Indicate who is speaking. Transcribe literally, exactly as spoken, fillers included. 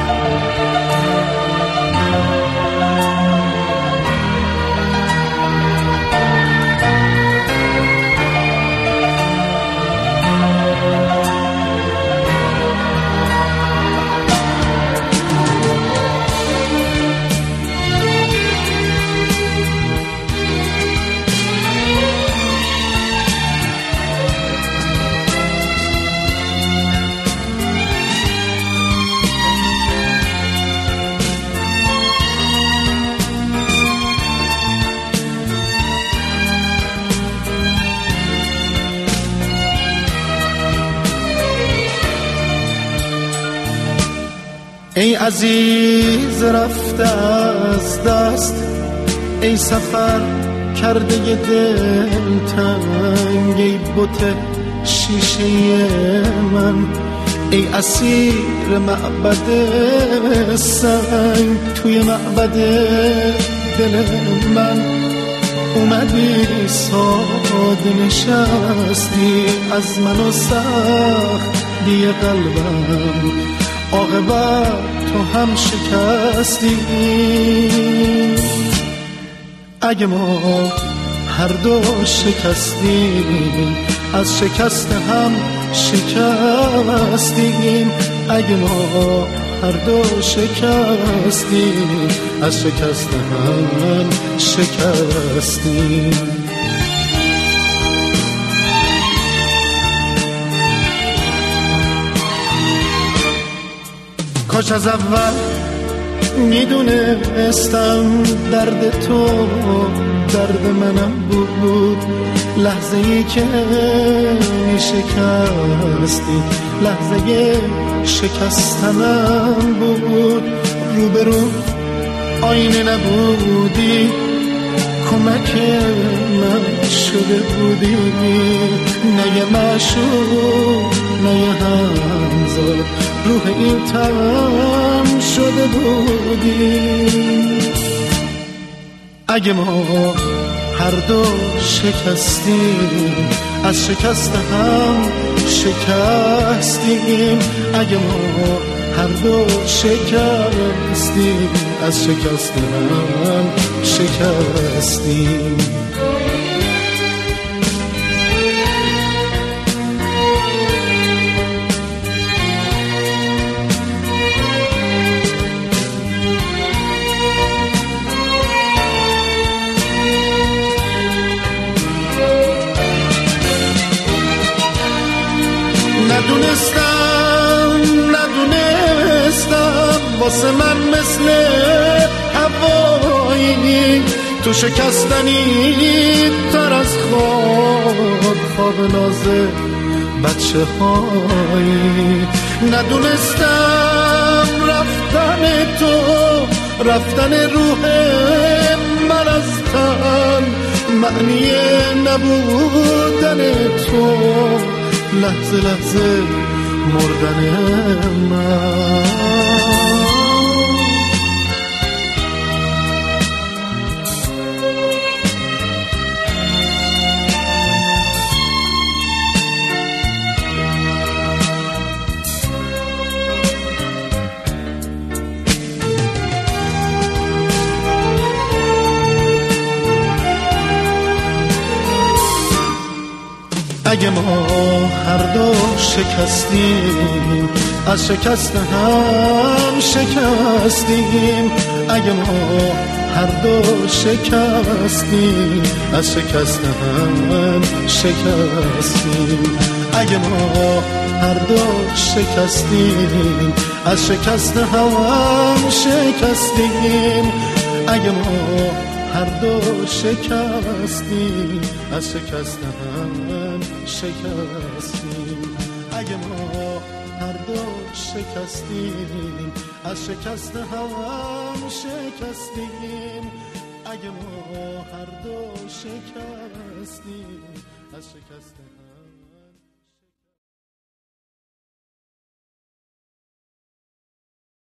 Speaker 1: ای عزیز رفته از دست، ای سفر کرده دل تنگ، ای بت شیشه من، ای اسیر معبد سنگ، توی معبد دل من اومدی ساده نشستی، از من و سخت دی قلبم عاقبت تو هم شکستی. اگه ما هر دو شکستیم، از شکست هم شکستیم. اگه ما هر دو شکستیم، از شکست هم شکستیم. کاش از اول میدونستم درد تو درد منم بود، لحظه ای که میشکستی لحظه شکستنم بود. روبرو آینه نبودی، کمک من شده بودی، نه یه معشوق نه یه همزاد، روح این تم شده بودی. اگه ما هر دو شکستیم، از شکست هم شکستیم. اگه ما هر دو شکستیم، از شکست هم شکستیم. ندونستم ندونستم واسه من مثل هوایی، تو شکستنی تر از خواب خواب ناز بچه هایی. ندونستم رفتن تو رفتن روح من از تن، معنی نبودن تو لحظه لحظه مردن من. اگه ما هر دو شکستیم، از شکست هم شکستیم. اگه ما هر دو شکستیم، از شکست هم شکستیم. اگه ما هر دو شکستیم، از شکست هم شکستیم. اگه ما هر دو شکستیم، از شکست هم شکستیم. اگه ما هر دو شکستیم، از شکست هم شکستیم. اگه ما هر دو شکستیم، از شکست هم